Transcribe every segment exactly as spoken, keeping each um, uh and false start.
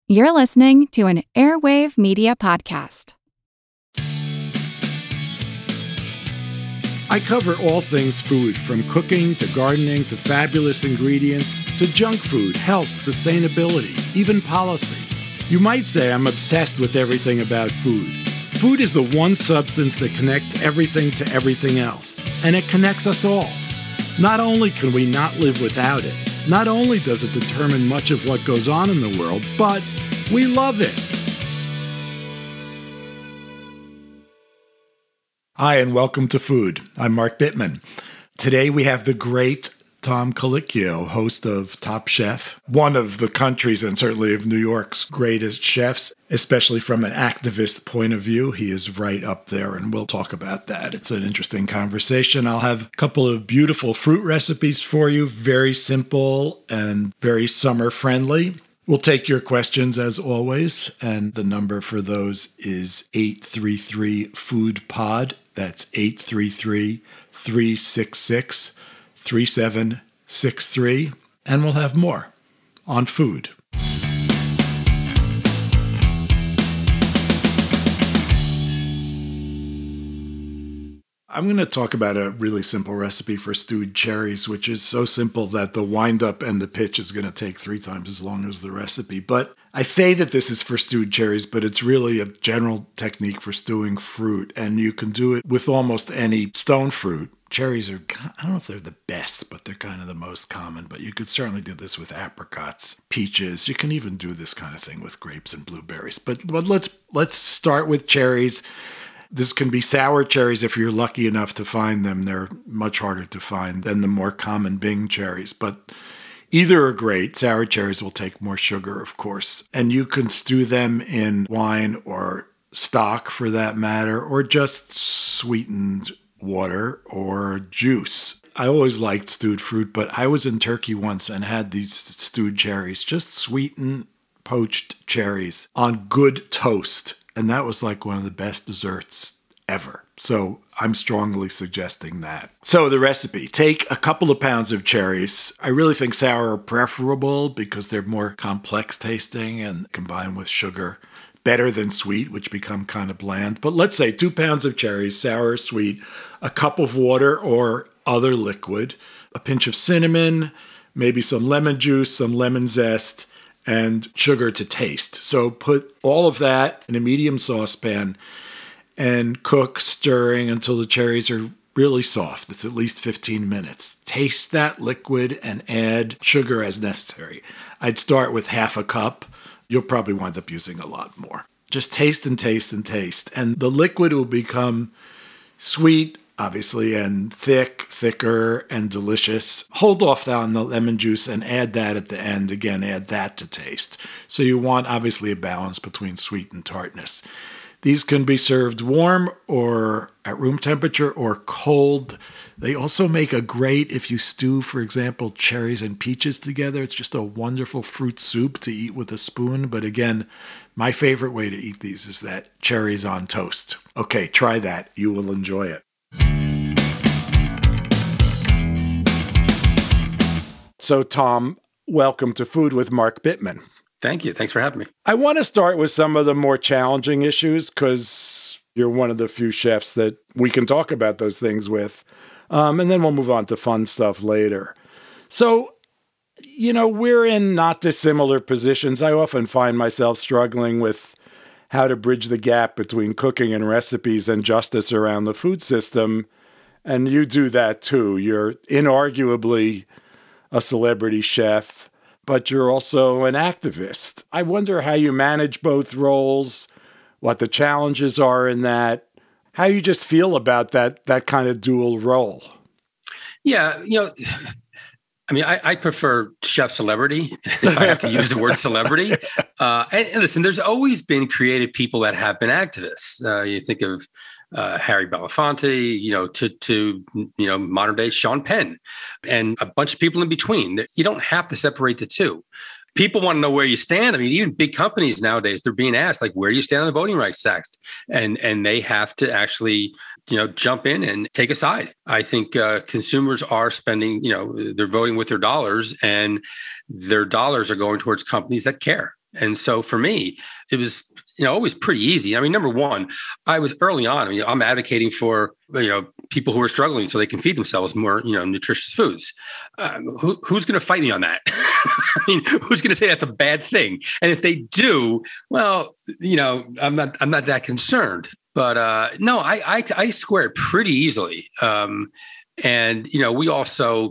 You're listening to an Airwave Media Podcast. I cover all things food, from cooking to gardening to fabulous ingredients to junk food, health, sustainability, even policy. You might say I'm obsessed with everything about food. Food is the one substance that connects everything to everything else, and it connects us all. Not only can we not live without it, not only does it determine much of what goes on in the world, but we love it. Hi, and welcome to Food. I'm Mark Bittman. Today we have the great Tom Colicchio, host of Top Chef, one of the country's and certainly of New York's greatest chefs, especially from an activist point of view. He is right up there, and we'll talk about that. It's an interesting conversation. I'll have a couple of beautiful fruit recipes for you, very simple and very summer-friendly. We'll take your questions as always, and the number for those is eight three three, food pod. That's eight three three, three six six, three seven six three, and we'll have more on food. I'm going to talk about a really simple recipe for stewed cherries, which is so simple that the wind-up and the pitch is going to take three times as long as the recipe. But I say that this is for stewed cherries, but it's really a general technique for stewing fruit, and you can do it with almost any stone fruit. Cherries are, I don't know if they're the best, but they're kind of the most common. But you could certainly do this with apricots, peaches. You can even do this kind of thing with grapes and blueberries. But, but let's let's start with cherries. This can be sour cherries if you're lucky enough to find them. They're much harder to find than the more common Bing cherries, but either are great. Sour cherries will take more sugar, of course, and you can stew them in wine or stock for that matter, or just sweetened water or juice. I always liked stewed fruit, but I was in Turkey once and had these stewed cherries, just sweetened poached cherries on good toast. And that was like one of the best desserts ever. So I'm strongly suggesting that. So the recipe, take a couple of pounds of cherries. I really think sour are preferable because they're more complex tasting and combined with sugar. Better than sweet, which become kind of bland. But let's say two pounds of cherries, sour or sweet, a cup of water or other liquid, a pinch of cinnamon, maybe some lemon juice, some lemon zest, and sugar to taste. So put all of that in a medium saucepan and cook, stirring until the cherries are really soft. It's at least fifteen minutes. Taste that liquid and add sugar as necessary. I'd start with half a cup. You'll probably wind up using a lot more. Just taste and taste and taste. And the liquid will become sweet, obviously, and thick, thicker, and delicious. Hold off on the lemon juice and add that at the end. Again, add that to taste. So you want, obviously, a balance between sweet and tartness. These can be served warm or at room temperature or cold. They also make a great, if you stew, for example, cherries and peaches together. It's just a wonderful fruit soup to eat with a spoon. But again, my favorite way to eat these is that cherries on toast. Okay, try that. You will enjoy it. So, Tom, welcome to Food with Mark Bittman. Thank you. Thanks for having me. I want to start with some of the more challenging issues because you're one of the few chefs that we can talk about those things with. Um, and then we'll move on to fun stuff later. So, you know, we're in not dissimilar positions. I often find myself struggling with how to bridge the gap between cooking and recipes and justice around the food system. And you do that too. You're inarguably a celebrity chef, but you're also an activist. I wonder how you manage both roles, what the challenges are in that, how you just feel about that that kind of dual role. Yeah, you know, I mean, I, I prefer chef celebrity, if I have to use the word celebrity. Uh, and, and listen, there's always been creative people that have been activists. Uh, you think of uh, Harry Belafonte, you know, to, to, you know, modern day Sean Penn and a bunch of people in between. You don't have to separate the two. People want to know where you stand. I mean, even big companies nowadays, they're being asked, like, where do you stand on the Voting Rights Act? And and they have to actually, you know, jump in and take a side. I think uh, consumers are spending, you know, they're voting with their dollars, and their dollars are going towards companies that care. And so for me, it was, you know, always pretty easy. I mean, number one, I was early on, I mean, I'm advocating for, you know, people who are struggling so they can feed themselves more, you know, nutritious foods. Um, who, who's going to fight me on that? I mean, who's going to say that's a bad thing? And if they do, well, you know, I'm not, I'm not that concerned. But uh, no, I, I, I square it pretty easily. Um, and, you know, we also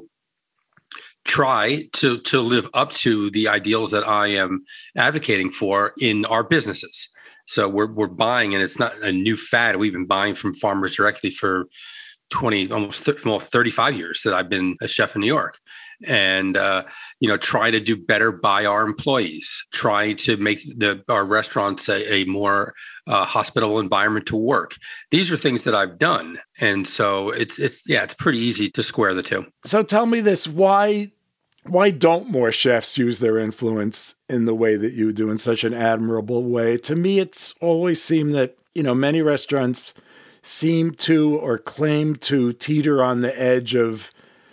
try to to live up to the ideals that I am advocating for in our businesses. So we're we're buying, and it's not a new fad. We've been buying from farmers directly for twenty, almost th- well, thirty-five years that I've been a chef in New York. And uh, you know, try to do better by our employees. Try to make the our restaurants a, a more uh, hospitable environment to work. These are things that I've done, and so it's it's yeah, it's pretty easy to square the two. So tell me this: why why don't more chefs use their influence in the way that you do, in such an admirable way? To me, it's always seemed that, you know, many restaurants seem to or claim to teeter on the edge of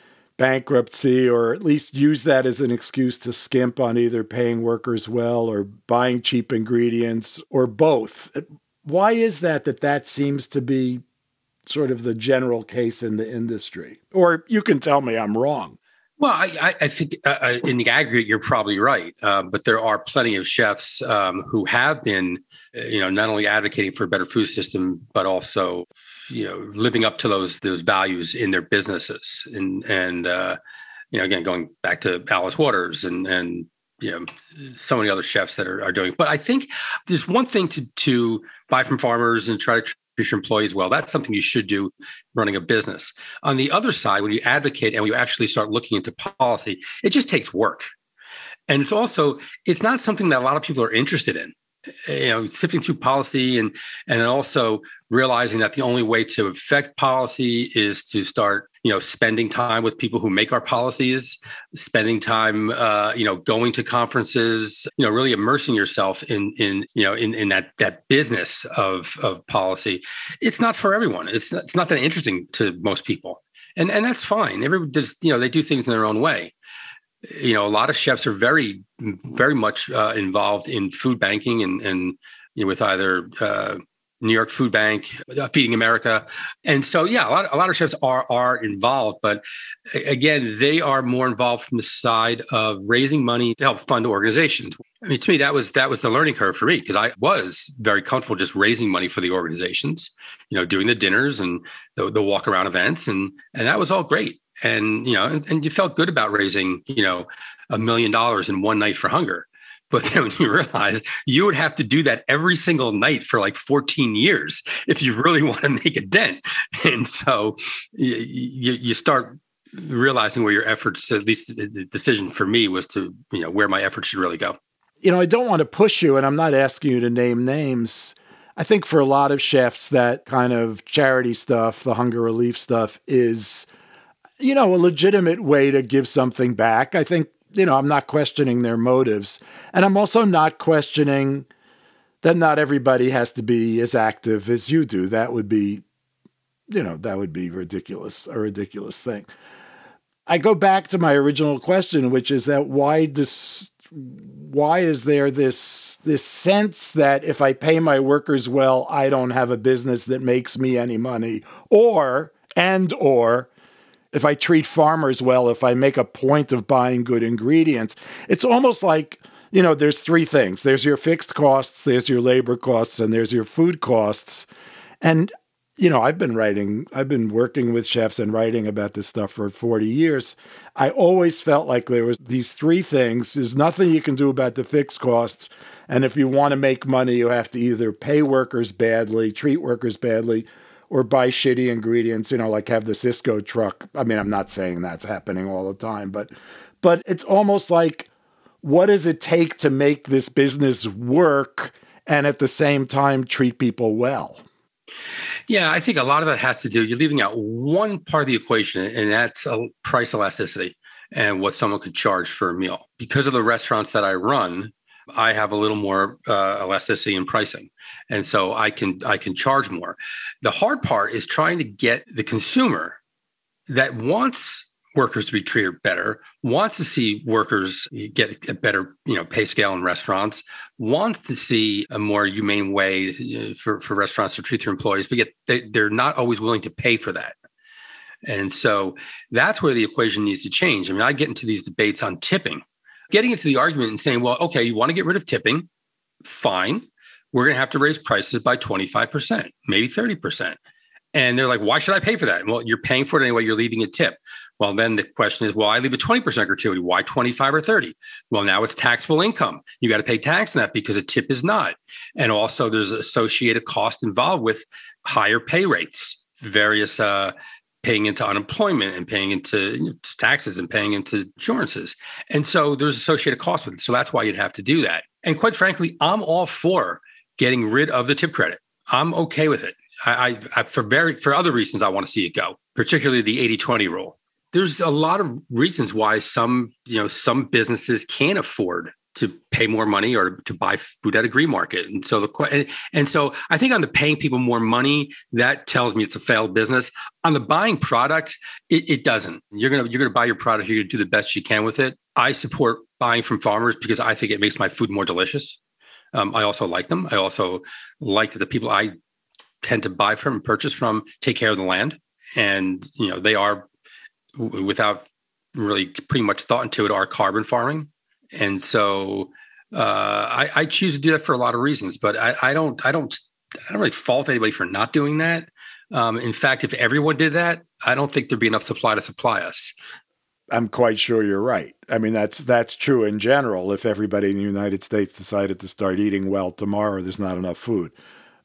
bankruptcy, or at least use that as an excuse to skimp on either paying workers well or buying cheap ingredients, or both. Why is that that that seems to be sort of the general case in the industry? Or you can tell me I'm wrong. Well, I, I think uh, in the aggregate, you're probably right. Uh, but there are plenty of chefs um, who have been, you know, not only advocating for a better food system, but also, you know, living up to those those values in their businesses. And and uh, you know, again, going back to Alice Waters and and you know, so many other chefs that are, are doing. But I think there's one thing to to buy from farmers and try to treat your employees well. That's something you should do running a business. On the other side, when you advocate and when you actually start looking into policy, it just takes work. And it's also, it's not something that a lot of people are interested in. You know, sifting through policy and and also realizing that the only way to affect policy is to start, you know, spending time with people who make our policies, spending time, uh, you know, going to conferences, you know, really immersing yourself in, in you know, in, in that that business of of policy. It's not for everyone. It's it's not that interesting to most people, and and that's fine. Everyone does, you know, they do things in their own way. You know, a lot of chefs are very, very much uh, involved in food banking and, and you know, with either uh, New York Food Bank, uh, Feeding America. And so, yeah, a lot, a lot of chefs are are involved. But again, they are more involved from the side of raising money to help fund organizations. I mean, to me, that was that was the learning curve for me, because I was very comfortable just raising money for the organizations, you know, doing the dinners and the, the walk around events. And, and that was all great. And, you know, and, and you felt good about raising, you know, a million dollars in one night for hunger. But then when you realize you would have to do that every single night for like fourteen years if you really want to make a dent. And so you, you, you start realizing where your efforts, at least the decision for me was to, you know, where my efforts should really go. You know, I don't want to push you, and I'm not asking you to name names. I think for a lot of chefs, that kind of charity stuff, the hunger relief stuff, is, you know, a legitimate way to give something back. I think, you know, I'm not questioning their motives. And I'm also not questioning that not everybody has to be as active as you do. That would be, you know, that would be ridiculous, a ridiculous thing. I go back to my original question, which is that why this, why is there this, this sense that if I pay my workers well, I don't have a business that makes me any money, or, and, or, if I treat farmers well, if I make a point of buying good ingredients, it's almost like, you know, there's three things. There's your fixed costs, there's your labor costs, and there's your food costs. And, you know, I've been writing, I've been working with chefs and writing about this stuff for forty years. I always felt like there was these three things. There's nothing you can do about the fixed costs. And if you want to make money, you have to either pay workers badly, treat workers badly, or buy shitty ingredients, you know, like have the Cisco truck. I mean, I'm not saying that's happening all the time, but but it's almost like, what does it take to make this business work and at the same time treat people well? Yeah, I think a lot of that has to do, you're leaving out one part of the equation, and that's a price elasticity and what someone could charge for a meal. Because of the restaurants that I run, I have a little more uh, elasticity in pricing. And so I can I can charge more. The hard part is trying to get the consumer that wants workers to be treated better, wants to see workers get a better, you know, pay scale in restaurants, wants to see a more humane way for, for restaurants to treat their employees, but yet they, they're not always willing to pay for that. And so that's where the equation needs to change. I mean, I get into these debates on tipping, getting into the argument and saying, well, okay, you want to get rid of tipping, fine. We're going to have to raise prices by twenty-five percent, maybe thirty percent. And they're like, why should I pay for that? Well, you're paying for it anyway. You're leaving a tip. Well, then the question is, well, I leave a twenty percent gratuity. Why twenty-five or thirty? Well, now it's taxable income. You got to pay tax on that because a tip is not. And also there's associated cost involved with higher pay rates, various uh, paying into unemployment and paying into you know, taxes and paying into insurances. And so there's associated costs with it. So that's why you'd have to do that. And quite frankly, I'm all for getting rid of the tip credit. I'm okay with it. I, I, for very for other reasons, I want to see it go, particularly the eighty twenty rule. There's a lot of reasons why some, you know, some businesses can't afford to pay more money or to buy food at a green market. And so the and, and so I think on the paying people more money, that tells me it's a failed business. On the buying product, it, it doesn't. You're gonna you're gonna buy your product. You're gonna do the best you can with it. I support buying from farmers because I think it makes my food more delicious. Um, I also like them. I also like that the people I tend to buy from and purchase from take care of the land. And, you know, they are, w- without really pretty much thought into it, are carbon farming. And so uh, I, I choose to do that for a lot of reasons, but I, I don't, I don't, I don't really fault anybody for not doing that. Um, in fact, if everyone did that, I don't think there'd be enough supply to supply us. I'm quite sure you're right. I mean, that's that's true in general. If everybody in the United States decided to start eating well tomorrow, there's not enough food.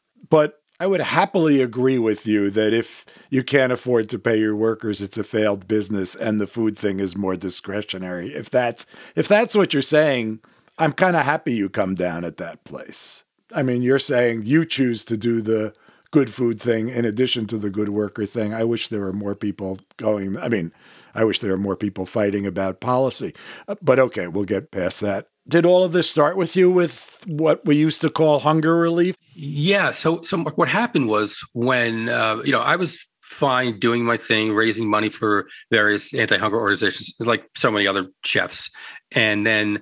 But I would happily agree with you that if you can't afford to pay your workers, it's a failed business and the food thing is more discretionary. If that's if that's what you're saying, I'm kind of happy you come down at that place. I mean, you're saying you choose to do the good food thing in addition to the good worker thing. I wish there were more people going. I mean, I wish there were more people fighting about policy. But okay, we'll get past that. Did all of this start with you with what we used to call hunger relief? Yeah. So, so what happened was when, uh, you know, I was fine doing my thing, raising money for various anti-hunger organizations, like so many other chefs. And then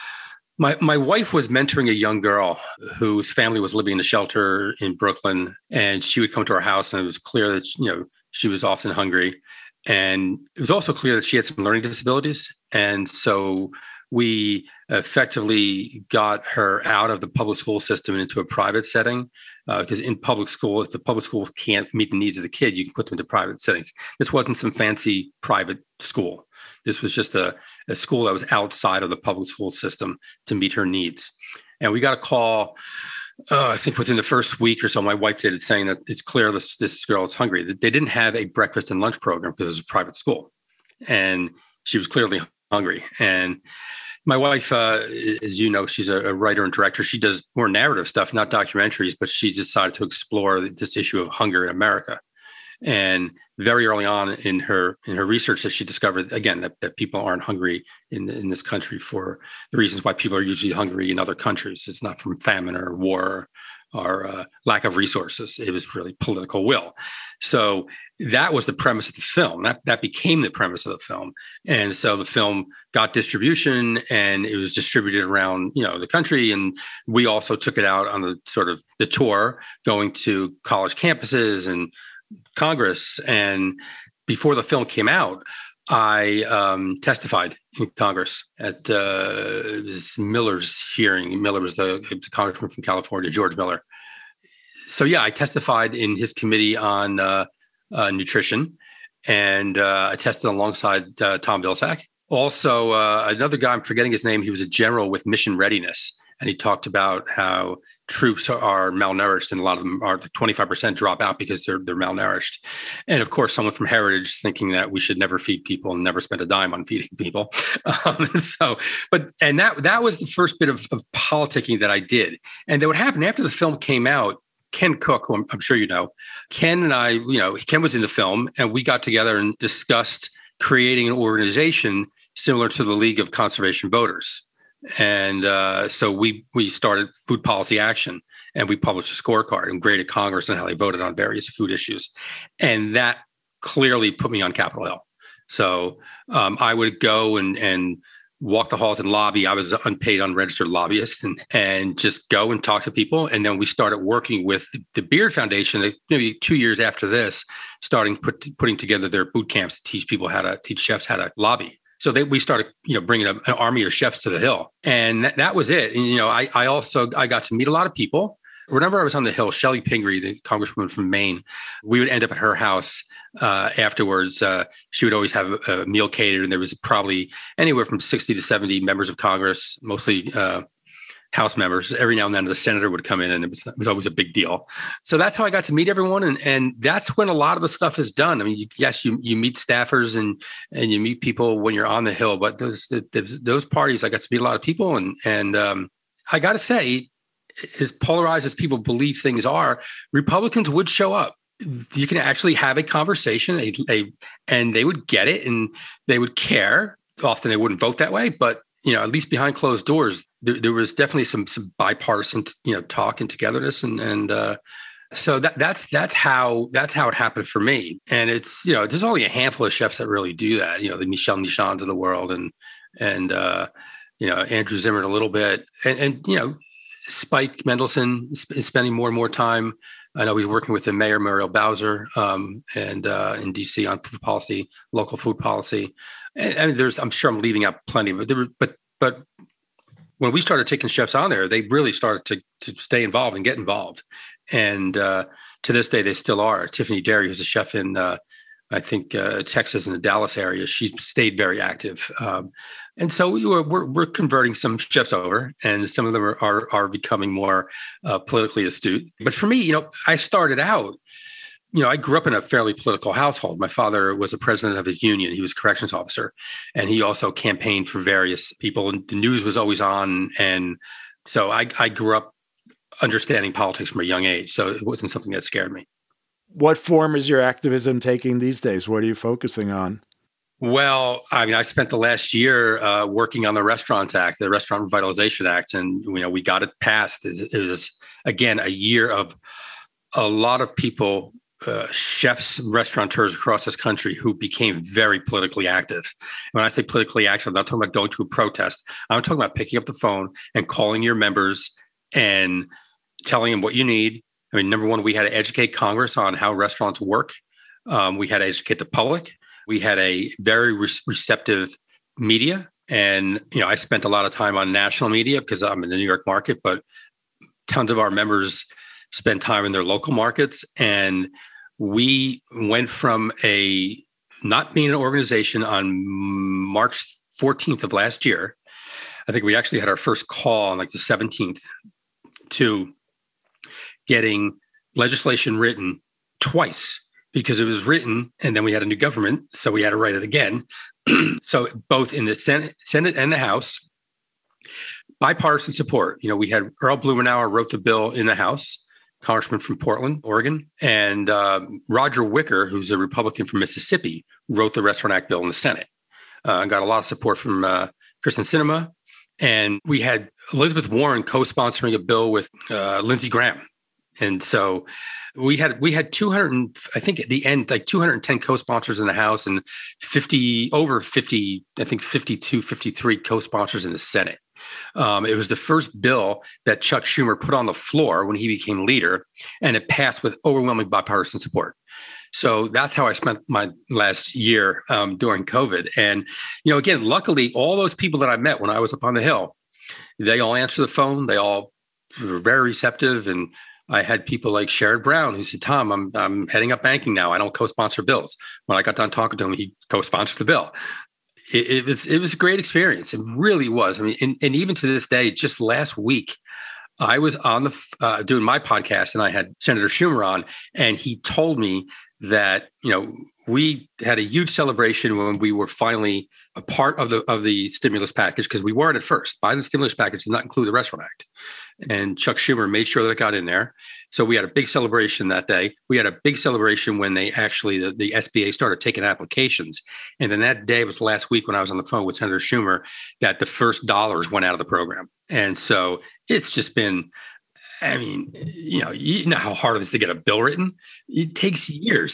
my my wife was mentoring a young girl whose family was living in a shelter in Brooklyn. And she would come to our house and it was clear that, you know, she was often hungry. And it was also clear that she had some learning disabilities. And so we effectively got her out of the public school system and into a private setting, because uh, in public school, if the public school can't meet the needs of the kid, you can put them into private settings. This wasn't some fancy private school. This was just a, a school that was outside of the public school system to meet her needs. And we got a call, uh, I think within the first week or so, my wife did it, saying that it's clear this, this girl is hungry. They didn't have a breakfast and lunch program because it was a private school. And she was clearly hungry. And my wife, uh, as you know, she's a, a writer and director. She does more narrative stuff, not documentaries, but she decided to explore this issue of hunger in America. And very early on in her in her research, that she discovered, again, that, that people aren't hungry in, in this country for the reasons why people are usually hungry in other countries. It's not from famine or war or uh, lack of resources. It was really political will. So that was the premise of the film. That that became the premise of the film. And so the film got distribution and it was distributed around, you know, the country. And we also took it out on the sort of the tour, going to college campuses and Congress. And before the film came out, I um, testified in Congress at uh, this Miller's hearing. Miller was the, the congressman from California, George Miller. So yeah, I testified in his committee on uh, uh, nutrition, and uh, I tested alongside uh, Tom Vilsack. Also, uh, another guy, I'm forgetting his name, he was a general with Mission Readiness, and he talked about how troops are malnourished, and a lot of them are twenty-five percent drop out because they're they're malnourished. And of course, someone from Heritage thinking that we should never feed people and never spend a dime on feeding people. Um, and so, but and that that was the first bit of, of politicking that I did. And then what happened after the film came out, Ken Cook, who I'm, I'm sure you know, Ken and I, you know, Ken was in the film, and we got together and discussed creating an organization similar to the League of Conservation Voters. And uh, so we we started Food Policy Action, and we published a scorecard and graded Congress and how they voted on various food issues. And that clearly put me on Capitol Hill. So um, I would go and and walk the halls and lobby. I was an unpaid, unregistered lobbyist, and and just go and talk to people. And then we started working with the Beard Foundation, maybe two years after this, starting put, putting together their boot camps to teach people how to teach chefs how to lobby. So they, we started, you know, bringing a, an army of chefs to the Hill, and that, that was it. And, you know, I I also I got to meet a lot of people. Whenever I was on the Hill, Shelley Pingree, the congresswoman from Maine, we would end up at her house uh, afterwards. Uh, she would always have a, a meal catered, and there was probably anywhere from sixty to seventy members of Congress, mostly uh, House members. Every now and then the senator would come in, and it was, it was always a big deal. So that's how I got to meet everyone. And, and that's when a lot of the stuff is done. I mean, you, yes, you you meet staffers and and you meet people when you're on the Hill, but those those parties, I got to meet a lot of people. And, and um, I got to say, as polarized as people believe things are, Republicans would show up. You can actually have a conversation, a, a, and they would get it, and they would care. Often they wouldn't vote that way, but you know, at least behind closed doors, there, there was definitely some some bipartisan, you know, talk and togetherness, and and uh, so that that's that's how that's how it happened for me. And it's, you know, there's only a handful of chefs that really do that. You know, the Michel Nichans of the world, and and uh, you know, Andrew Zimmern a little bit, and and you know, Spike Mendelson is spending more and more time. I know he's working with the mayor, Muriel Bowser, um, and uh, in D C on food policy, local food policy. And, and there's, I'm sure I'm leaving out plenty, but there were, but but when we started taking chefs on there, they really started to to stay involved and get involved. And uh, to this day, they still are. Tiffany Derry, who's a chef in, uh, I think, uh, Texas and the Dallas area, she's stayed very active. Um, and so we were, we're, we're converting some chefs over, and some of them are are, are becoming more uh, politically astute. But for me, you know, I started out, you know, I grew up in a fairly political household. My father was a president of his union. He was a corrections officer, and he also campaigned for various people. And the news was always on. And so I, I grew up understanding politics from a young age. So it wasn't something that scared me. What form is your activism taking these days? What are you focusing on? Well, I mean, I spent the last year uh, working on the Restaurant Act, the Restaurant Revitalization Act, and you know, we got it passed. It, it was, again, a year of a lot of people, uh, chefs, restaurateurs across this country who became very politically active. When I say politically active, I'm not talking about going to a protest. I'm talking about picking up the phone and calling your members and telling them what you need. I mean, number one, we had to educate Congress on how restaurants work. Um, we had to educate the public. We had a very re- receptive media. And, you know, I spent a lot of time on national media because I'm in the New York market, but tons of our members spend time in their local markets. And we went from a not being an organization on March fourteenth of last year. I think we actually had our first call on like the seventeenth to getting legislation written twice, because it was written and then we had a new government. So we had to write it again. So both in the Senate, Senate and the House, bipartisan support. You know, we had Earl Blumenauer wrote the bill in the House, congressman from Portland, Oregon, and uh, Roger Wicker, who's a Republican from Mississippi, wrote the Restaurant Act bill in the Senate. Uh, got a lot of support from uh, Kristen Sinema. And we had Elizabeth Warren co-sponsoring a bill with uh, Lindsey Graham. And so we had we had two hundred, I think at the end, like two hundred ten co-sponsors in the House and fifty, over fifty, I think fifty-two, fifty-three co-sponsors in the Senate. Um, it was the first bill that Chuck Schumer put on the floor when he became leader, and it passed with overwhelming bipartisan support. So that's how I spent my last year um, during COVID. And, you know, again, luckily, all those people that I met when I was up on the Hill, they all answered the phone. They all were very receptive. And I had people like Sherrod Brown who said, Tom, I'm I'm heading up banking now. I don't co-sponsor bills. When I got done talking to him, he co-sponsored the bill. It, it was it was a great experience. It really was. I mean, and, and even to this day, just last week, I was on the uh, doing my podcast, and I had Senator Schumer on, and he told me that, you know, we had a huge celebration when we were finally a part of the of the stimulus package, because we weren't at first. Buying the stimulus package did not include the Restaurant Act. And Chuck Schumer made sure that it got in there. So we had a big celebration that day. We had a big celebration when they actually, the, the S B A started taking applications. And then that day was last week when I was on the phone with Senator Schumer, that the first dollars went out of the program. And so it's just been, I mean, you know, you know how hard it is to get a bill written. It takes years.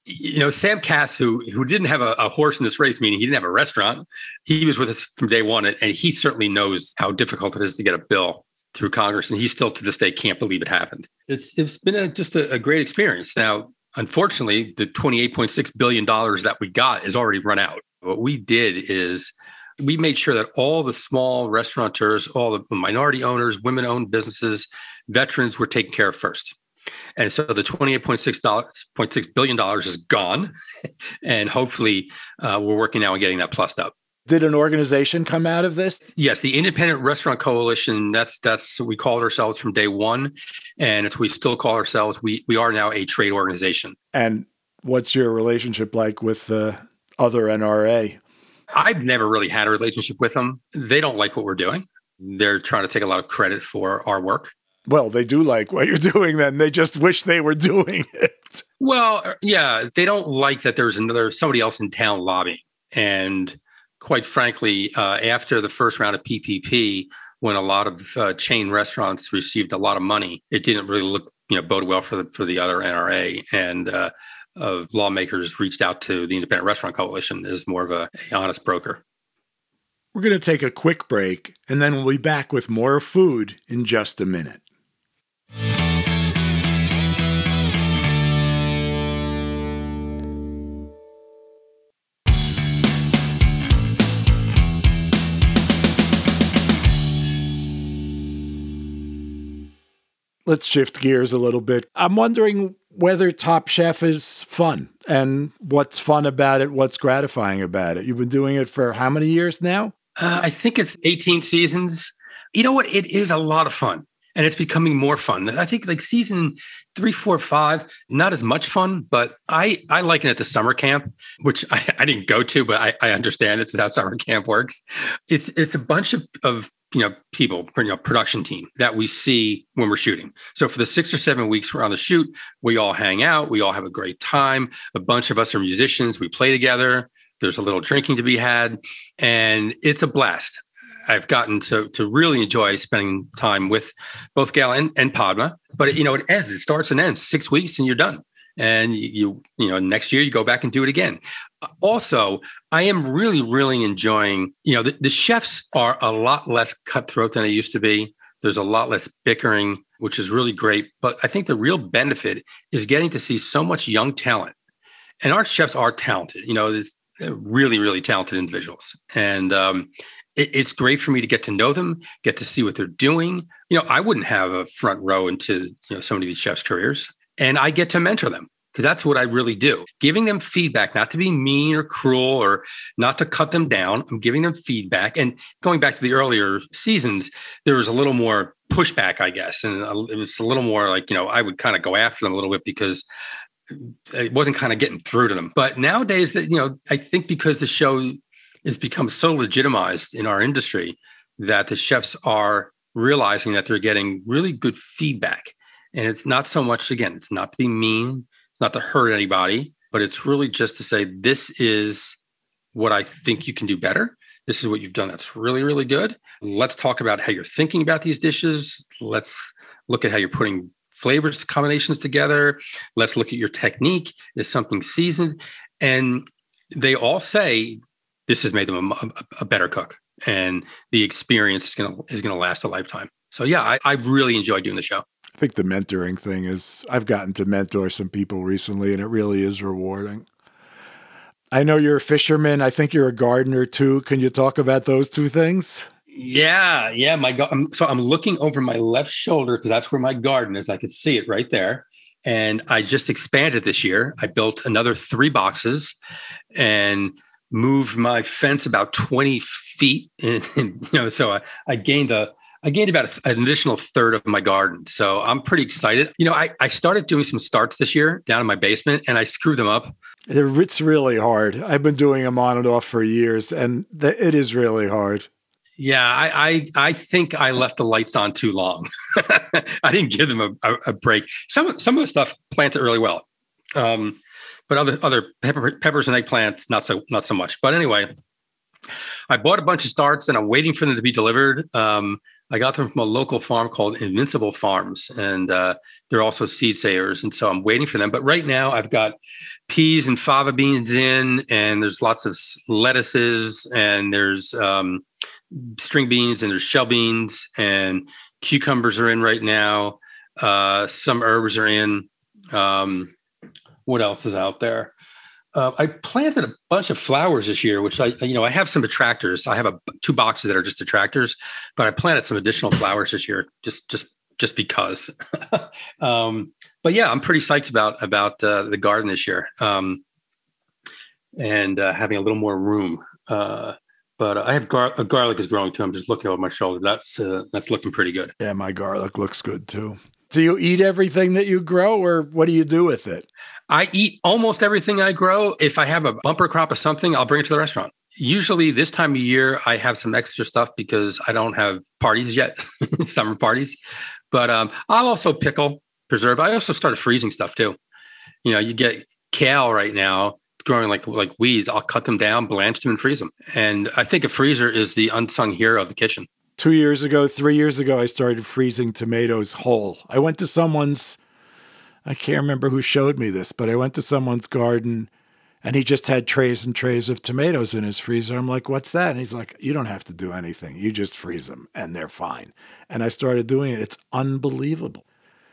You know, Sam Cass, who who didn't have a, a horse in this race, meaning he didn't have a restaurant, he was with us from day one, and he certainly knows how difficult it is to get a bill through Congress, and he still to this day can't believe it happened. It's it's been a, just a, a great experience. Now, unfortunately, the twenty-eight point six billion dollars that we got is already run out. What we did is we made sure that all the small restaurateurs, all the minority owners, women-owned businesses, veterans were taken care of first. And so the twenty-eight point six billion dollars is gone. And hopefully uh, we're working now on getting that plussed up. Did an organization come out of this? Yes, the Independent Restaurant Coalition, that's that's what we called ourselves from day one. And it's we still call ourselves, we we are now a trade organization. And what's your relationship like with the other N R A? I've never really had a relationship with them. They don't like what we're doing. They're trying to take a lot of credit for our work. Well, they do like what you're doing then. They just wish they were doing it. Well, yeah, they don't like that there's another somebody else in town lobbying. And quite frankly, uh, after the first round of P P P, when a lot of uh, chain restaurants received a lot of money, it didn't really look, you know, bode well for the for the other N R A. And uh, uh, lawmakers reached out to the Independent Restaurant Coalition as more of a, a honest broker. We're going to take a quick break, and then we'll be back with more food in just a minute. Let's shift gears a little bit. I'm wondering whether Top Chef is fun and what's fun about it, what's gratifying about it. You've been doing it for how many years now? Uh, I think it's eighteen seasons. You know what? It is a lot of fun, and it's becoming more fun. I think like season three, four, five, not as much fun, but I, I liken it to summer camp, which I, I didn't go to, but I, I understand it's how summer camp works. It's it's a bunch of, of you know, people, you know, production team that we see when we're shooting. So for the six or seven weeks we're on the shoot, we all hang out. We all have a great time. A bunch of us are musicians. We play together. There's a little drinking to be had, and it's a blast. I've gotten to to really enjoy spending time with both Gail and, and Padma. But, you know, it ends. It starts and ends. Six weeks and you're done. And you, you, you know, next year you go back and do it again. Also, I am really, really enjoying, you know, the, the chefs are a lot less cutthroat than they used to be. There's a lot less bickering, which is really great. But I think the real benefit is getting to see so much young talent. And our chefs are talented, you know, it's really, really talented individuals. And um, it, it's great for me to get to know them, get to see what they're doing. You know, I wouldn't have a front row into, you know, so many of these chefs' careers. And I get to mentor them because that's what I really do. Giving them feedback, not to be mean or cruel or not to cut them down. I'm giving them feedback. And going back to the earlier seasons, there was a little more pushback, I guess. And it was a little more like, you know, I would kind of go after them a little bit because it wasn't kind of getting through to them. But nowadays, that, you know, I think because the show has become so legitimized in our industry that the chefs are realizing that they're getting really good feedback. And it's not so much, again, it's not to be mean, it's not to hurt anybody, but it's really just to say, this is what I think you can do better. This is what you've done that's really, really good. Let's talk about how you're thinking about these dishes. Let's look at how you're putting flavors combinations together. Let's look at your technique. Is something seasoned? And they all say this has made them a, a better cook. And the experience is going to is going to last a lifetime. So yeah, I, I really enjoy doing the show. I think the mentoring thing is, I've gotten to mentor some people recently, and it really is rewarding. I know you're a fisherman. I think you're a gardener too. Can you talk about those two things? Yeah, yeah. My I'm, so I'm looking over my left shoulder because that's where my garden is. I could see it right there. And I just expanded this year. I built another three boxes and moved my fence about twenty feet. And, and you know, so I, I gained a I gained about an additional third of my garden. So I'm pretty excited. You know, I, I started doing some starts this year down in my basement and I screwed them up. It's really hard. I've been doing them on and off for years, and th- it is really hard. Yeah, I, I I think I left the lights on too long. I didn't give them a, a, a break. Some some of the stuff planted really well, um, but other other pepper, peppers and eggplants not so not so much. But anyway, I bought a bunch of starts and I'm waiting for them to be delivered. Um, I got them from a local farm called Invincible Farms, and uh, they're also seed savers. And so I'm waiting for them. But right now I've got peas and fava beans in, and there's lots of lettuces, and there's um, string beans, and there's shell beans, and cucumbers are in right now. Uh, some herbs are in. Um, what else is out there? Uh, I planted a bunch of flowers this year, which I, you know, I have some attractors. I have a two boxes that are just attractors, but I planted some additional flowers this year, just, just, just because. um, but yeah, I'm pretty psyched about about uh, the garden this year, um, and uh, having a little more room. Uh, but I have gar- garlic is growing too. I'm just looking over my shoulder. That's uh, that's looking pretty good. Yeah, my garlic looks good too. Do you eat everything that you grow, or what do you do with it? I eat almost everything I grow. If I have a bumper crop of something, I'll bring it to the restaurant. Usually this time of year, I have some extra stuff because I don't have parties yet, summer parties. But um, I'll also pickle, preserve. I also started freezing stuff too. You know, you get kale right now growing like like weeds. I'll cut them down, blanch them, and freeze them. And I think a freezer is the unsung hero of the kitchen. Two years ago, three years ago, I started freezing tomatoes whole. I went to someone's, I can't remember who showed me this, but I went to someone's garden and he just had trays and trays of tomatoes in his freezer. I'm like, what's that? And he's like, you don't have to do anything. You just freeze them and they're fine. And I started doing it. It's unbelievable.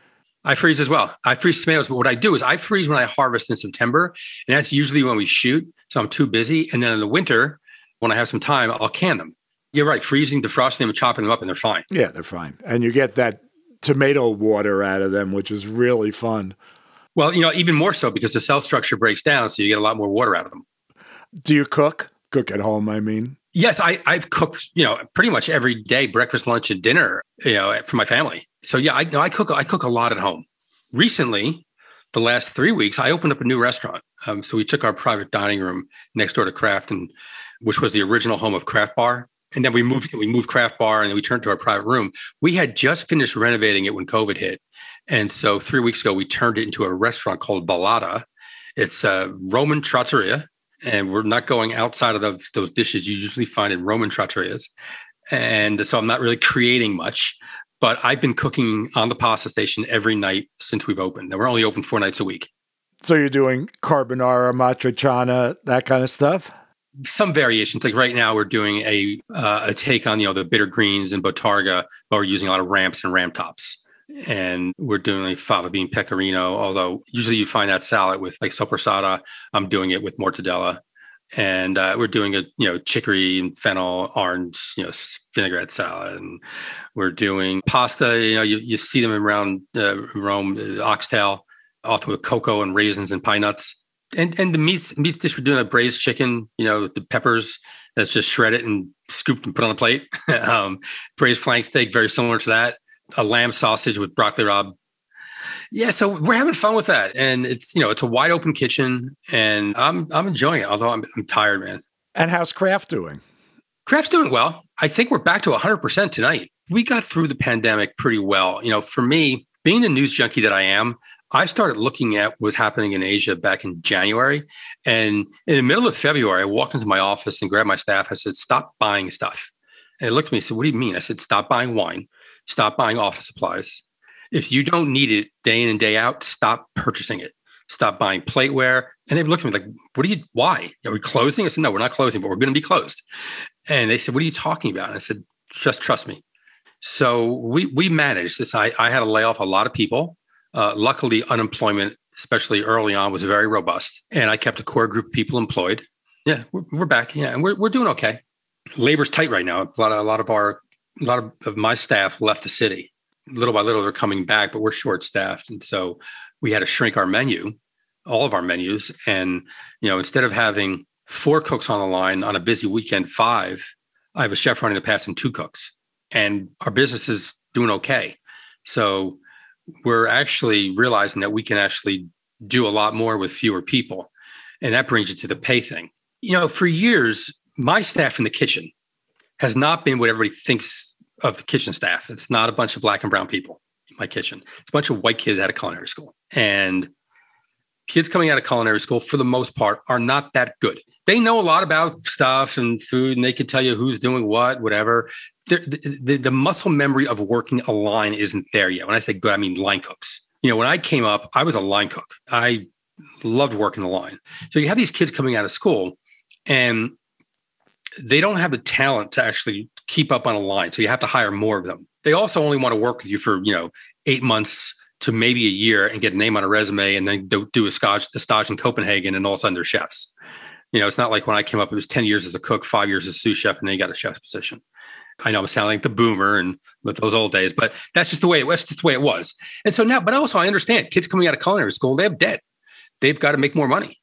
I freeze as well. I freeze tomatoes, but what I do is I freeze when I harvest in September, and that's usually when we shoot. So I'm too busy. And then in the winter, when I have some time, I'll can them. You're right. Freezing, defrosting them, and chopping them up, and they're fine. Yeah, they're fine. And you get that tomato water out of them, which is really fun. Well, you know, even more so because the cell structure breaks down, so you get a lot more water out of them. Do you cook? Cook at home, I mean? Yes, I, I've cooked, you know, pretty much every day, breakfast, lunch, and dinner, you know, for my family. So yeah, I, I cook. I cook a lot at home. Recently, the last three weeks, I opened up a new restaurant. Um, so we took our private dining room next door to Craft, and which was the original home of Craft Bar. And then we moved, we moved Craft Bar and then we turned to our private room. We had just finished renovating it when COVID hit. And so three weeks ago, we turned it into a restaurant called Ballata. It's a Roman trattoria. And we're not going outside of the, those dishes you usually find in Roman trattorias. And so I'm not really creating much, but I've been cooking on the pasta station every night since we've opened. And we're only open four nights a week. So you're doing carbonara, matriciana, that kind of stuff? Some variations. Like right now, we're doing a uh, a take on, you know, the bitter greens and botarga, but we're using a lot of ramps and ram tops. And we're doing like fava bean pecorino, although usually you find that salad with like soppressata. I'm doing it with mortadella. And uh, we're doing a, you know, chicory and fennel, orange, you know, vinaigrette salad. And we're doing pasta, you know, you, you see them around uh, Rome, uh, oxtail, also with cocoa and raisins and pine nuts. And and the meats meats dish, we're doing a braised chicken, you know, the peppers that's just shredded and scooped and put on a plate. um, braised flank steak, very similar to that. A lamb sausage with broccoli rabe. Yeah, so we're having fun with that, and it's, you know, it's a wide open kitchen, and I'm I'm enjoying it. Although I'm I'm tired, man. And how's Craft doing? Craft's doing well. I think we're back to one hundred percent tonight. We got through the pandemic pretty well. You know, for me, being the news junkie that I am, I started looking at what was happening in Asia back in January. And in the middle of February, I walked into my office and grabbed my staff. I said, stop buying stuff. And they looked at me and said, what do you mean? I said, stop buying wine. Stop buying office supplies. If you don't need it day in and day out, stop purchasing it. Stop buying plateware. And they looked at me like, what are you, why? Are we closing? I said, no, we're not closing, but we're going to be closed. And they said, what are you talking about? And I said, just trust me. So we we managed this. I, I had to lay off a lot of people. Uh, luckily, unemployment, especially early on, was very robust. And I kept a core group of people employed. Yeah, we're, we're back. Yeah, and we're we're doing okay. Labor's tight right now. A lot of, a lot of our, a lot of, of my staff left the city. Little by little, they're coming back, but we're short-staffed. And so we had to shrink our menu, all of our menus. And, you know, instead of having four cooks on the line on a busy weekend, five, I have a chef running the past and two cooks. And our business is doing okay. So we're actually realizing that we can actually do a lot more with fewer people. And that brings you to the pay thing. You know, for years, my staff in the kitchen has not been what everybody thinks of the kitchen staff. It's not a bunch of black and brown people in my kitchen. It's a bunch of white kids out of culinary school. And kids coming out of culinary school, for the most part, are not that good. They know a lot about stuff and food, and they can tell you who's doing what, whatever. the, the, the muscle memory of working a line isn't there yet. When I say good, I mean line cooks. You know, when I came up, I was a line cook. I loved working the line. So you have these kids coming out of school and they don't have the talent to actually keep up on a line. So you have to hire more of them. They also only want to work with you for, you know, eight months to maybe a year and get a name on a resume and then do, do a, stage, a stage in Copenhagen and all of a sudden they're chefs. You know, it's not like when I came up, it was ten years as a cook, five years as a sous chef, and then you got a chef's position. I know I'm sounding like the boomer and with those old days, but that's just the way it was, just the way it was. And so now, but also I understand kids coming out of culinary school, they have debt. They've got to make more money.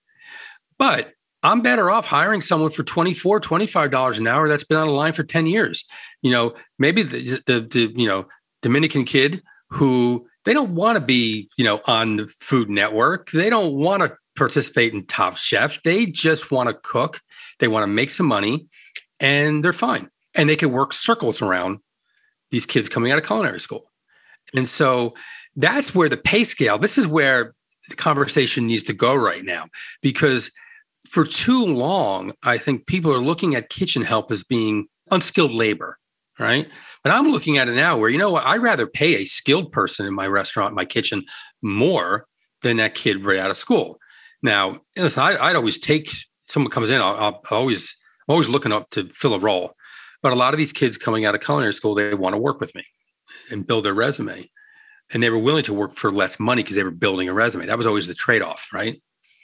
But I'm better off hiring someone for twenty-four dollars, twenty-five dollars an hour that's been on the line for ten years. You know, maybe the, the, the you know, Dominican kid who they don't want to be, you know, on the Food Network. They don't want to participate in Top Chef. They just want to cook. They want to make some money and they're fine. And they can work circles around these kids coming out of culinary school. And so that's where the pay scale, this is where the conversation needs to go right now, because for too long, I think people are looking at kitchen help as being unskilled labor, right? But I'm looking at it now where, you know what, I'd rather pay a skilled person in my restaurant, my kitchen, more than that kid right out of school. Now, listen, I, I'd always take, someone comes in, I'll, I'll always, I'm always looking up to fill a role. But a lot of these kids coming out of culinary school, they want to work with me and build their resume. And they were willing to work for less money because they were building a resume. That was always the trade-off, right?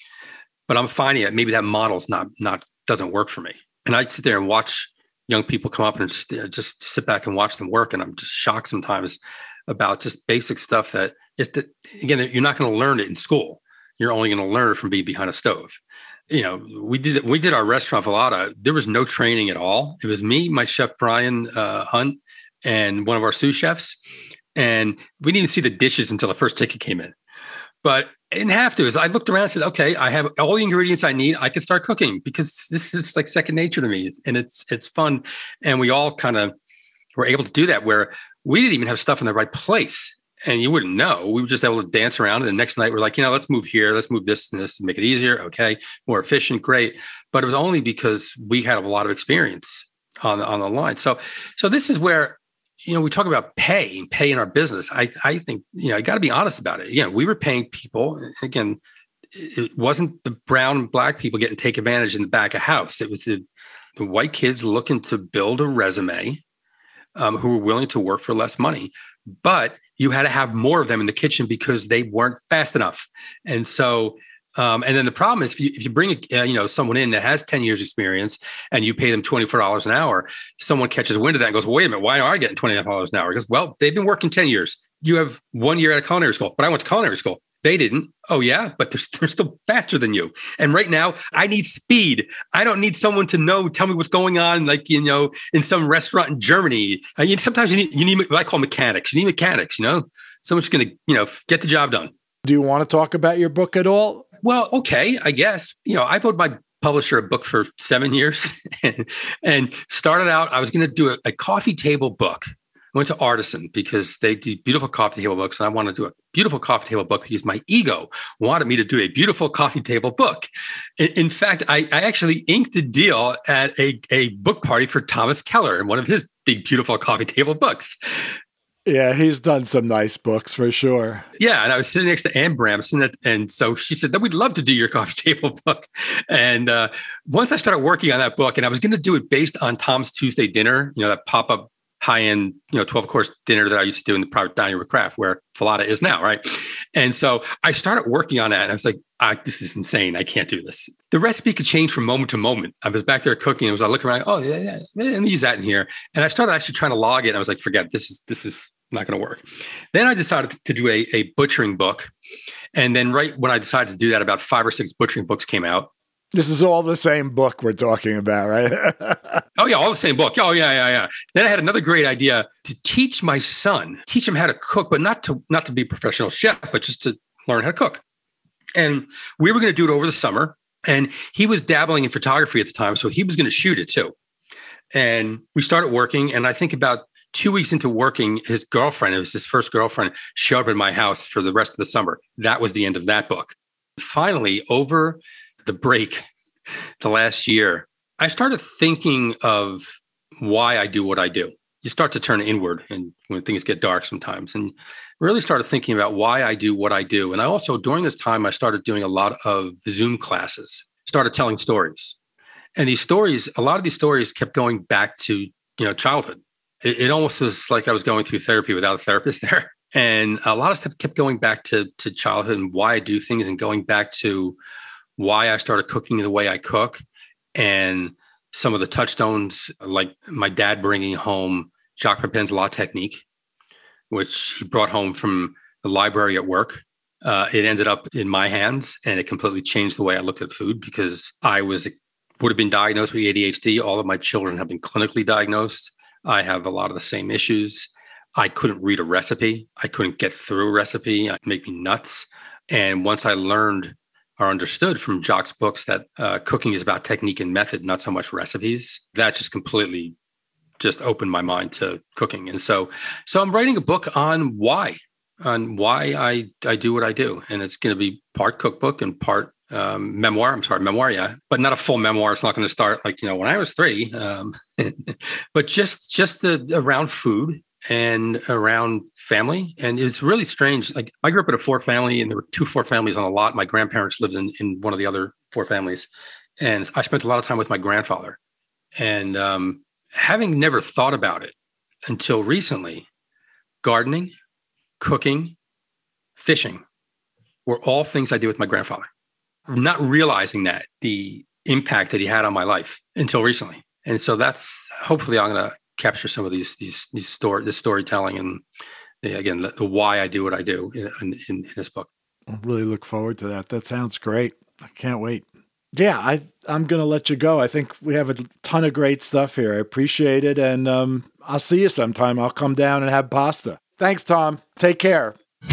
But I'm finding that maybe that model's not, not doesn't work for me. And I sit there and watch young people come up and just, you know, just sit back and watch them work. And I'm just shocked sometimes about just basic stuff that just, that, again, you're not going to learn it in school. You're only going to learn it from being behind a stove. You know, we did we did our restaurant Velada. There was no training at all. It was me, my chef Brian uh, Hunt, and one of our sous chefs. And we didn't see the dishes until the first ticket came in. But I didn't have to. As I looked around and said, okay, I have all the ingredients I need. I can start cooking because this is like second nature to me. And it's it's fun. And we all kind of were able to do that where we didn't even have stuff in the right place. And you wouldn't know. We were just able to dance around. And the next night we're like, you know, let's move here. Let's move this and this and make it easier. Okay. More efficient. Great. But it was only because we had a lot of experience on, on the line. So, so this is where, you know, we talk about pay and pay in our business. I, I think, you know, you got to be honest about it. Yeah. We were paying people. Again, it wasn't the brown and black people getting take advantage in the back of house. It was the, the white kids looking to build a resume um, who were willing to work for less money. But you had to have more of them in the kitchen because they weren't fast enough. And so, um, and then the problem is if you, if you bring, uh, you know, someone in that has ten years experience and you pay them twenty-four dollars an hour, someone catches wind of that and goes, well, wait a minute, why are I getting twenty-five dollars an hour? Because, well, they've been working ten years. You have one year at a culinary school, but I went to culinary school. They didn't. Oh, yeah, but they're, they're still faster than you. And right now, I need speed. I don't need someone to know, tell me what's going on, like, you know, in some restaurant in Germany. I mean, sometimes you need, you need what I call mechanics. You need mechanics, you know, someone's going to, you know, get the job done. Do you want to talk about your book at all? Well, okay, I guess. You know, I've owed my publisher a book for seven years and, and started out, I was going to do a, a coffee table book. I went to Artisan because they do beautiful coffee table books. And I wanted to do a beautiful coffee table book because my ego wanted me to do a beautiful coffee table book. In, in fact, I, I actually inked a deal at a, a book party for Thomas Keller in one of his big, beautiful coffee table books. Yeah, he's done some nice books for sure. Yeah, and I was sitting next to Anne Bramson, and so she said, we'd love to do your coffee table book. And uh, once I started working on that book, and I was going to do it based on Tom's Tuesday Dinner, you know, that pop-up high-end, you know, twelve-course dinner that I used to do in the private dining room Craft, where Velada is now, right? And so I started working on that, and I was like, ah, this is insane. I can't do this. The recipe could change from moment to moment. I was back there cooking, and was I looking around, oh, yeah, yeah, let me use that in here. And I started actually trying to log it, and I was like, forget it. This is this is not going to work. Then I decided to do a, a butchering book. And then right when I decided to do that, about five or six butchering books came out. This is all the same book we're talking about, right? Oh, yeah, all the same book. Oh, yeah, yeah, yeah. Then I had another great idea to teach my son, teach him how to cook, but not to not to be a professional chef, but just to learn how to cook. And we were going to do it over the summer. And he was dabbling in photography at the time, so he was going to shoot it too. And we started working, and I think about two weeks into working, his girlfriend, it was his first girlfriend, showed up at my house for the rest of the summer. That was the end of that book. Finally, over the break, the last year, I started thinking of why I do what I do. you start to turn inward and when things get dark sometimes, and really started thinking about why I do what I do. And I also, during this time, I started doing a lot of Zoom classes, started telling stories. And these stories, a lot of these stories kept going back to, you know, childhood. It, it almost was like I was going through therapy without a therapist there. And a lot of stuff kept going back to, to childhood and why I do things, and going back to why I started cooking the way I cook. And some of the touchstones, like my dad bringing home Jacques Pepin's La Technique, which he brought home from the library at work. Uh, it ended up in my hands, and it completely changed the way I looked at food, because I was would have been diagnosed with A D H D. All of my children have been clinically diagnosed. I have a lot of the same issues. I couldn't read a recipe. I couldn't get through a recipe. It made me nuts. And once I learned or understood from Jacques' books that uh, cooking is about technique and method, not so much recipes, that just completely just opened my mind to cooking. And so, so I'm writing a book on why, on why I, I do what I do. And it's going to be part cookbook and part um, memoir. I'm sorry, memoir, yeah, but not a full memoir. It's not going to start like, you know, when I was three, um, but just, just the, around food and around family. And it's really strange. Like, I grew up in a four family, and there were two four families on a lot. My grandparents lived in, in one of the other four families. And I spent a lot of time with my grandfather. And um, having never thought about it until recently, gardening, cooking, fishing were all things I did with my grandfather. Not realizing that, the impact that he had on my life until recently. And so that's, hopefully I'm going to capture some of these, these, these story, this storytelling, and the, again, the, the why I do what I do in, in, in this book. I really look forward to that. That sounds great. I can't wait. Yeah, I, I'm going to let you go. I think we have a ton of great stuff here. I appreciate it. And um, I'll see you sometime. I'll come down and have pasta. Thanks, Tom. Take care.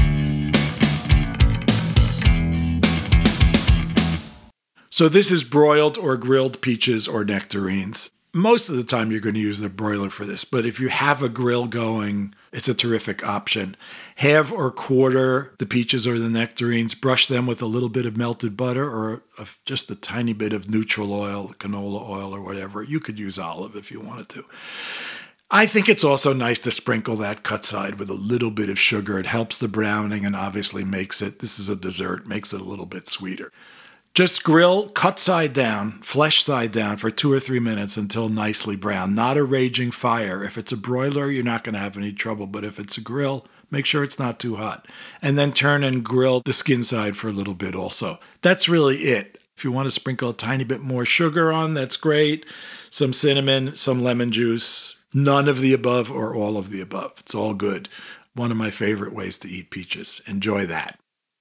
So this is broiled or grilled peaches or nectarines. Most of the time you're going to use the broiler for this, but if you have a grill going, it's a terrific option. Halve or quarter the peaches or the nectarines, brush them with a little bit of melted butter or a, just a tiny bit of neutral oil, canola oil or whatever. You could use olive if you wanted to. I think it's also nice to sprinkle that cut side with a little bit of sugar. It helps the browning and obviously makes it, this is a dessert, makes it a little bit sweeter. Just grill cut side down, flesh side down for two or three minutes until nicely brown. Not a raging fire. If it's a broiler, you're not going to have any trouble. But if it's a grill, make sure it's not too hot. And then turn and grill the skin side for a little bit also. That's really it. If you want to sprinkle a tiny bit more sugar on, that's great. Some cinnamon, some lemon juice. None of the above or all of the above. It's all good. One of my favorite ways to eat peaches. Enjoy that.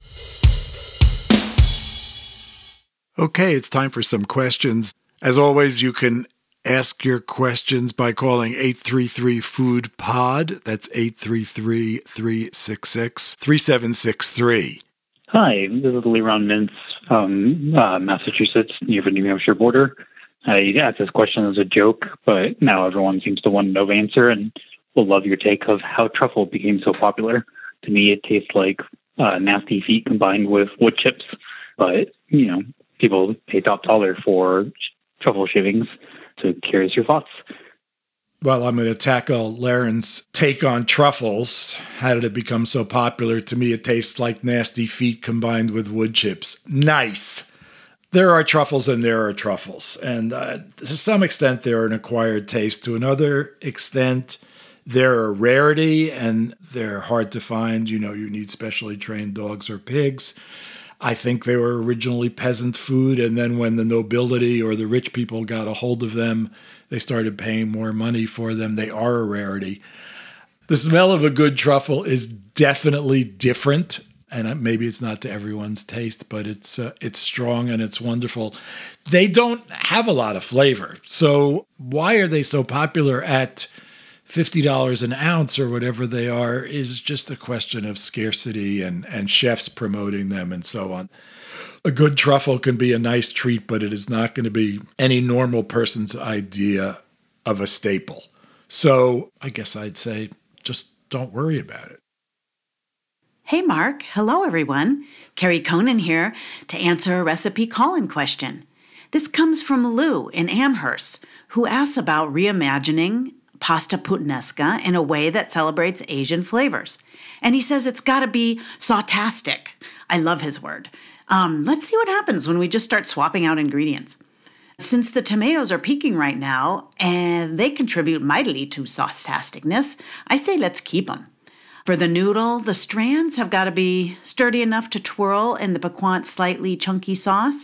Okay, it's time for some questions. As always, you can ask your questions by calling eight three three food pod. That's eight three three, three six six, three seven six three. Hi, this is Leron Mintz from uh, Massachusetts, near the New Hampshire border. I asked this question as a joke, but now everyone seems to want to know the answer, and will love your take of how truffle became so popular. To me, it tastes like uh, nasty feet combined with wood chips, but, you know, people pay top dollar for truffle shavings. So curious your thoughts. Well, I'm going to tackle Laren's take on truffles. How did it become so popular? To me, it tastes like nasty feet combined with wood chips. Nice. There are truffles and there are truffles. And uh, to some extent, they're an acquired taste. To another extent, they're a rarity and they're hard to find. You know, you need specially trained dogs or pigs. I think they were originally peasant food, and then when the nobility or the rich people got a hold of them, they started paying more money for them. They are a rarity. The smell of a good truffle is definitely different, and maybe it's not to everyone's taste, but it's uh, it's strong and it's wonderful. They don't have a lot of flavor, so why are they so popular at fifty dollars an ounce or whatever they are is just a question of scarcity and, and chefs promoting them and so on. A good truffle can be a nice treat, but it is not going to be any normal person's idea of a staple. So I guess I'd say just don't worry about it. Hey, Mark. Hello, everyone. Carrie Conan here to answer a recipe call-in question. This comes from Lou in Amherst, who asks about reimagining pasta puttanesca in a way that celebrates Asian flavors. And he says it's got to be sautastic. I love his word. Um, let's see what happens when we just start swapping out ingredients. Since the tomatoes are peaking right now, and they contribute mightily to sauce-tasticness, I say let's keep them. For the noodle, the strands have got to be sturdy enough to twirl in the piquant, slightly chunky sauce.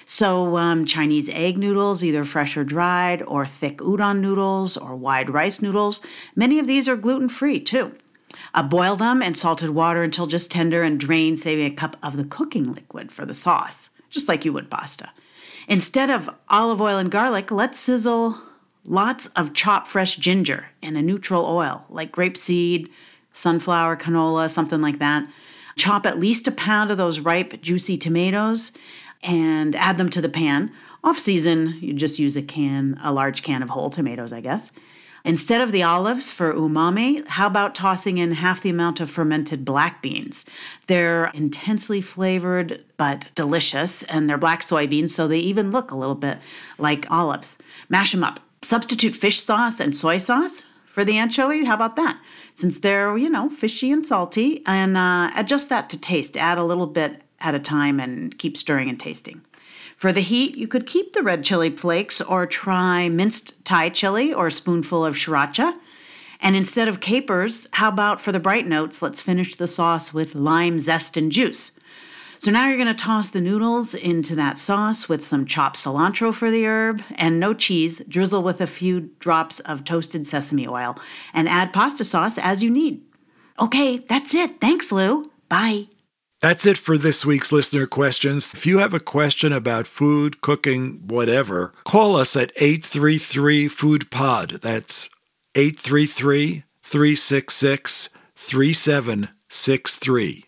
So um, Chinese egg noodles, either fresh or dried, or thick udon noodles, or wide rice noodles. Many of these are gluten-free, too. Uh, boil them in salted water until just tender and drain, saving a cup of the cooking liquid for the sauce, just like you would pasta. Instead of olive oil and garlic, let's sizzle lots of chopped fresh ginger in a neutral oil, like grapeseed, sunflower, canola, something like that. Chop at least a pound of those ripe, juicy tomatoes and add them to the pan. Off-season, you just use a can, a large can of whole tomatoes, I guess. Instead of the olives for umami, how about tossing in half the amount of fermented black beans? They're intensely flavored but delicious, and they're black soybeans, so they even look a little bit like olives. Mash them up. Substitute fish sauce and soy sauce for the anchovy. How about that? Since they're, you know, fishy and salty, and uh, adjust that to taste. Add a little bit at a time and keep stirring and tasting. For the heat, you could keep the red chili flakes or try minced Thai chili or a spoonful of sriracha. And instead of capers, how about for the bright notes, let's finish the sauce with lime zest and juice. So now you're going to toss the noodles into that sauce with some chopped cilantro for the herb and no cheese. Drizzle with a few drops of toasted sesame oil and add pasta sauce as you need. Okay, that's it. Thanks, Lou. Bye. That's it for this week's listener questions. If you have a question about food, cooking, whatever, call us at eight three three food pod. That's eight three three, three six six, three seven six three.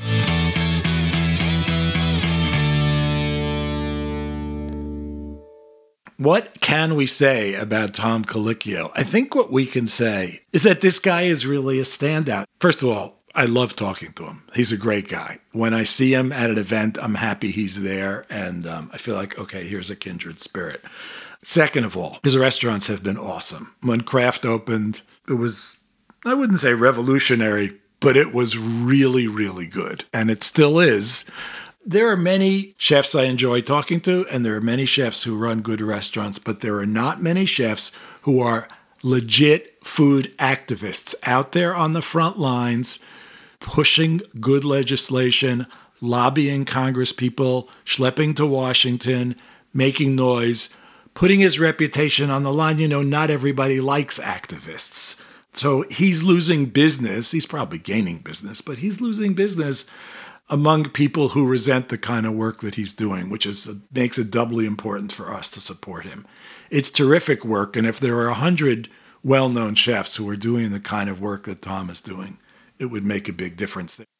What can we say about Tom Colicchio? I think what we can say is that this guy is really a standout. First of all, I love talking to him. He's a great guy. When I see him at an event, I'm happy he's there, and um, I feel like, okay, here's a kindred spirit. Second of all, his restaurants have been awesome. When Kraft opened, it was, I wouldn't say revolutionary, but it was really, really good, and it still is. There are many chefs I enjoy talking to, and there are many chefs who run good restaurants, but there are not many chefs who are legit food activists out there on the front lines, pushing good legislation, lobbying Congress people, schlepping to Washington, making noise, putting his reputation on the line. You know, not everybody likes activists. So he's losing business. He's probably gaining business, but he's losing business among people who resent the kind of work that he's doing, which is makes it doubly important for us to support him. It's terrific work, and if there are a hundred well-known chefs who are doing the kind of work that Tom is doing, it would make a big difference there.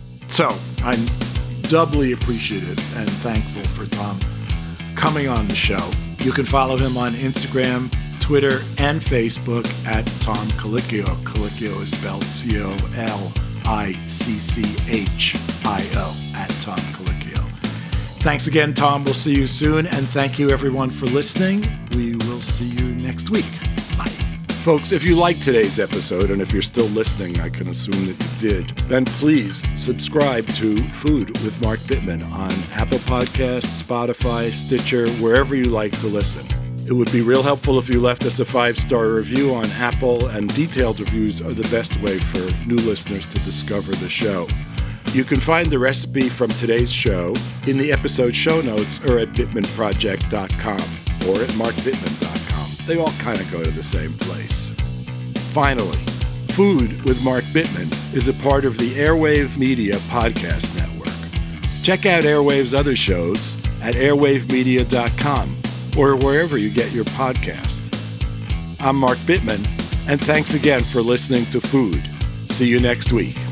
So I'm doubly appreciative and thankful for Tom coming on the show. You can follow him on Instagram, Twitter, and Facebook at Tom Colicchio. Colicchio is spelled C O L I C C H I O, at Tom Colicchio. Thanks again, Tom. We'll see you soon, and thank you, everyone, for listening. We will see you next week. Bye. Folks, if you liked today's episode, and if you're still listening, I can assume that you did, then please subscribe to Food with Mark Bittman on Apple Podcasts, Spotify, Stitcher, wherever you like to listen. It would be real helpful if you left us a five-star review on Apple, and detailed reviews are the best way for new listeners to discover the show. You can find the recipe from today's show in the episode show notes or at bittman project dot com or at mark bittman dot com. They all kind of go to the same place. Finally, Food with Mark Bittman is a part of the Airwave Media Podcast Network. Check out Airwave's other shows at airwave media dot com or wherever you get your podcast. I'm Mark Bittman, and thanks again for listening to Food. See you next week.